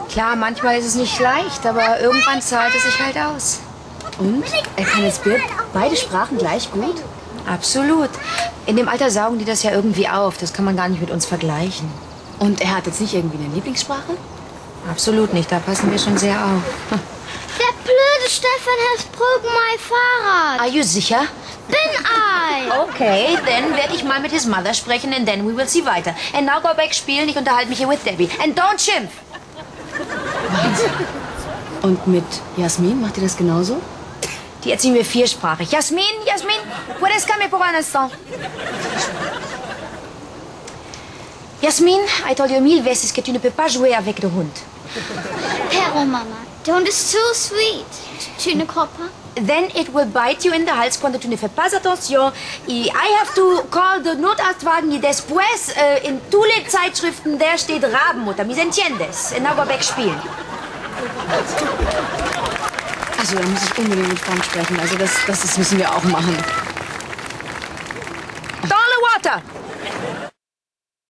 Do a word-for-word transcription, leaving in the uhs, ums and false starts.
Klar, manchmal ist es nicht leicht, aber irgendwann zahlt es sich halt aus. Und? Er kann jetzt beide Sprachen gleich gut? Absolut. In dem Alter saugen die das ja irgendwie auf. Das kann man gar nicht mit uns vergleichen. Und er hat jetzt nicht irgendwie eine Lieblingssprache? Absolut nicht. Da passen wir schon sehr auf. Der blöde Stefan has broken my Fahrrad. Are you sicher? Bin I. Okay, dann werde ich mal mit his mother sprechen and then we will see weiter. And now go back spielen. Ich unterhalte mich hier with Debbie. And don't schimpf. Und mit Jasmin, macht ihr das genauso? Die erziehen wir viersprachig. Jasmin, Jasmin, puedes cambiar pour un instant. Jasmin, I told you mille veces que tu ne peux pas jouer avec le hund. Pero, Mama, the hund is too sweet. Tu ne crois pas? Then it will bite you in the hals cuando tu ne fais pas attention. I have to call the Notarztwagen y después uh, in tolle Zeitschriften, der steht Rabenmutter. ¿Me entiendes? And now go back spielen. Also, da muss ich unbedingt mit Frank sprechen. Also, das, das, das müssen wir auch machen. Dans the water!